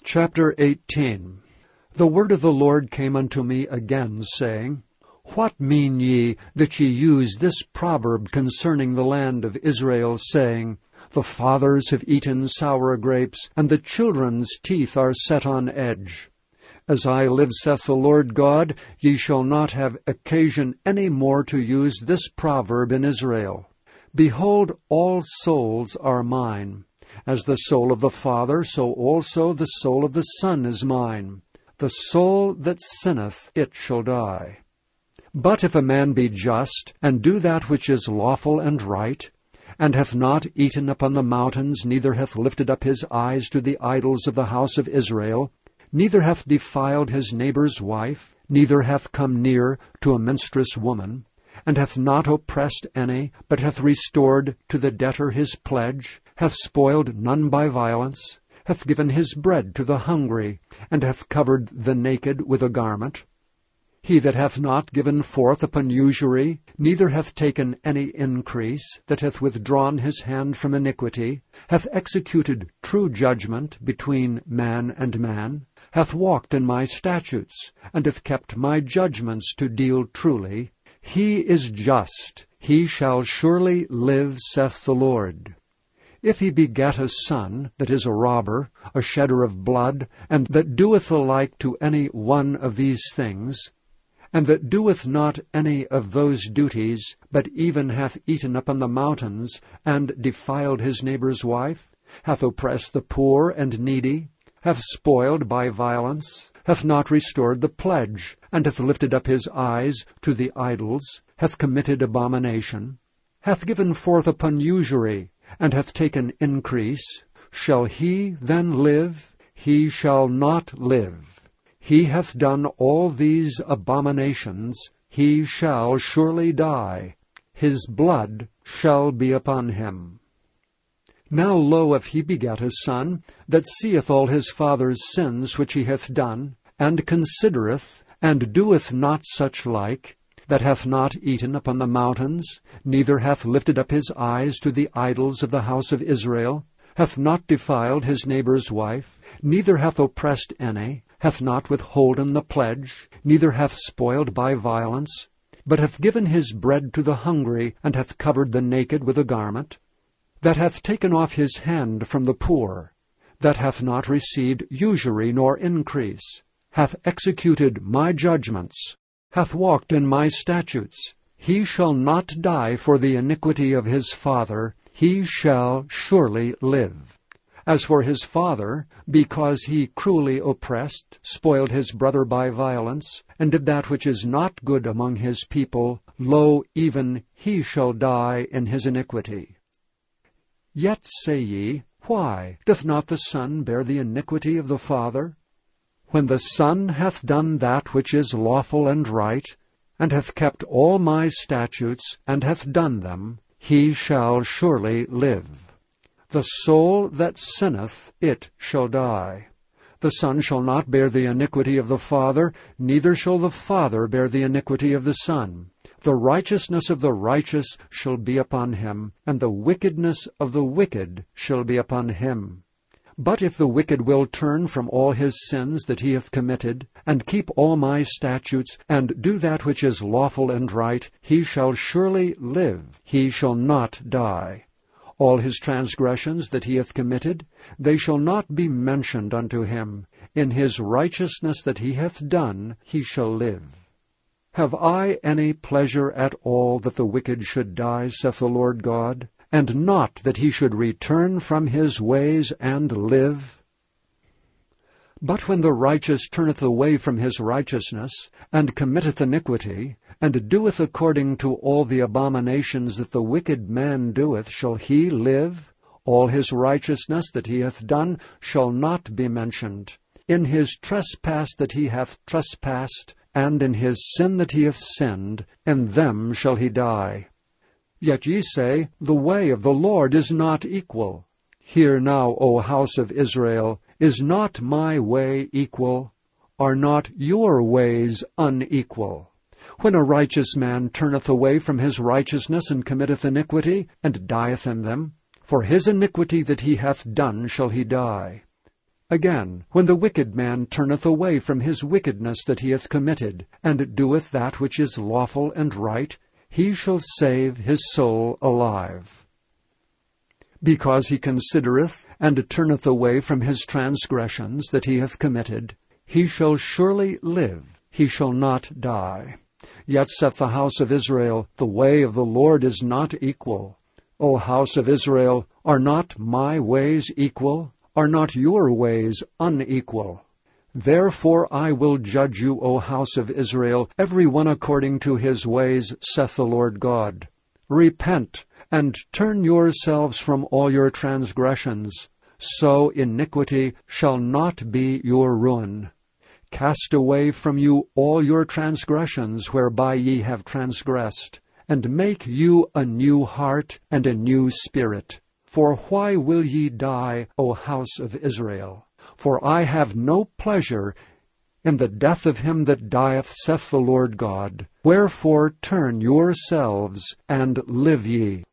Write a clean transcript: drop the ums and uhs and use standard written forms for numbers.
Chapter 18. The word of the Lord came unto me again, saying, What mean ye that ye use this proverb concerning the land of Israel, saying, The fathers have eaten sour grapes, and the children's teeth are set on edge? As I live, saith the Lord God, ye shall not have occasion any more to use this proverb in Israel. Behold, all souls are mine. As the soul of the Father, so also the soul of the Son is mine. The soul that sinneth, it shall die. But if a man be just, and do that which is lawful and right, and hath not eaten upon the mountains, neither hath lifted up his eyes to the idols of the house of Israel, neither hath defiled his neighbor's wife, neither hath come near to a menstruous woman, and hath not oppressed any, but hath restored to the debtor his pledge, hath spoiled none by violence, hath given his bread to the hungry, and hath covered the naked with a garment. He that hath not given forth upon usury, neither hath taken any increase, that hath withdrawn his hand from iniquity, hath executed true judgment between man and man, hath walked in my statutes, and hath kept my judgments to deal truly, he is just, he shall surely live, saith the Lord. If he beget a son that is a robber, a shedder of blood, and that doeth the like to any one of these things, and that doeth not any of those duties, but even hath eaten upon the mountains, and defiled his neighbor's wife, hath oppressed the poor and needy, hath spoiled by violence, hath not restored the pledge, and hath lifted up his eyes to the idols, hath committed abomination, hath given forth upon usury, and hath taken increase, shall he then live? He shall not live. He hath done all these abominations, he shall surely die. His blood shall be upon him. Now lo, if he begat a son, that seeth all his father's sins which he hath done, and considereth, and doeth not such like, that hath not eaten upon the mountains, neither hath lifted up his eyes to the idols of the house of Israel, hath not defiled his neighbor's wife, neither hath oppressed any, hath not withholden the pledge, neither hath spoiled by violence, but hath given his bread to the hungry, and hath covered the naked with a garment, that hath taken off his hand from the poor, that hath not received usury nor increase, hath executed my judgments, hath walked in my statutes, he shall not die for the iniquity of his father, he shall surely live. As for his father, because he cruelly oppressed, spoiled his brother by violence, and did that which is not good among his people, lo, even he shall die in his iniquity. Yet say ye, Why doth not the Son bear the iniquity of the Father? When the Son hath done that which is lawful and right, and hath kept all my statutes, and hath done them, he shall surely live. The soul that sinneth, it shall die. The Son shall not bear the iniquity of the Father, neither shall the Father bear the iniquity of the Son. The righteousness of the righteous shall be upon him, and the wickedness of the wicked shall be upon him. But if the wicked will turn from all his sins that he hath committed, and keep all my statutes, and do that which is lawful and right, he shall surely live, he shall not die. All his transgressions that he hath committed, they shall not be mentioned unto him. In his righteousness that he hath done, he shall live. Have I any pleasure at all that the wicked should die, saith the Lord God, and not that he should return from his ways and live? But when the righteous turneth away from his righteousness, and committeth iniquity, and doeth according to all the abominations that the wicked man doeth, shall he live? All his righteousness that he hath done shall not be mentioned. In his trespass that he hath trespassed, and in his sin that he hath sinned, in them shall he die. Yet ye say, The way of the Lord is not equal. Hear now, O house of Israel, is not my way equal? Are not your ways unequal? When a righteous man turneth away from his righteousness, and committeth iniquity, and dieth in them, for his iniquity that he hath done shall he die. Again, when the wicked man turneth away from his wickedness that he hath committed, and doeth that which is lawful and right, he shall save his soul alive. Because he considereth and turneth away from his transgressions that he hath committed, he shall surely live, he shall not die. Yet saith the house of Israel, The way of the Lord is not equal. O house of Israel, are not my ways equal? Are not your ways unequal? Therefore I will judge you, O house of Israel, every one according to his ways, saith the Lord God. Repent, and turn yourselves from all your transgressions, so iniquity shall not be your ruin. Cast away from you all your transgressions whereby ye have transgressed, and make you a new heart and a new spirit. For why will ye die, O house of Israel? For I have no pleasure in the death of him that dieth, saith the Lord God. Wherefore turn yourselves, and live ye.